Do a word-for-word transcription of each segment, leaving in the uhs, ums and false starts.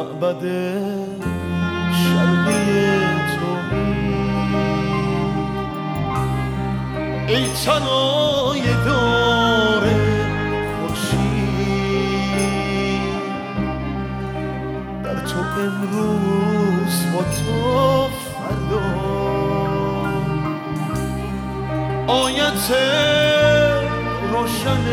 معبد شرقی تویی ای طلای دار خورشید در تو امروز با تو فردا آیت روشن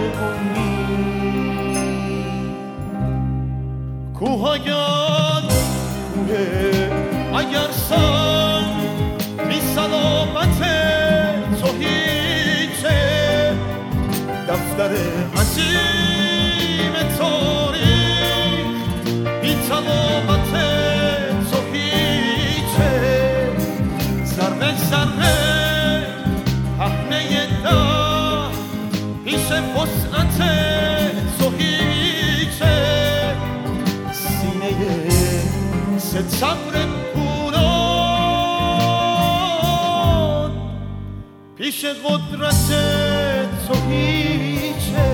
کوه اگر کوه اگر سر بی سلامت تو هیچه دفتر عظیم تاریخ بی سلامت تو هیچه ذره ذره پهنه ده پیش وسعت تو هیچه ستمر پولان پیش قدرت تو هیچه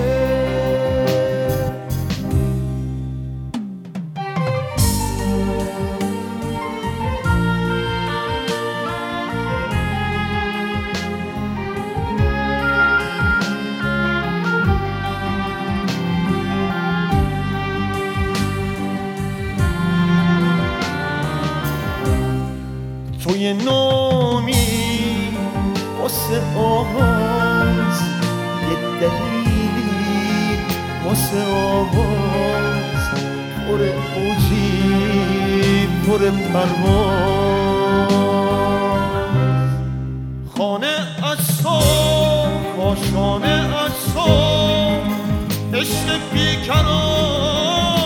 توی نامی واسه آواز یه دلیلی واسه آواز پر اوجی پر پرواز خانه از تو کاشانه از تو عشق بیکنار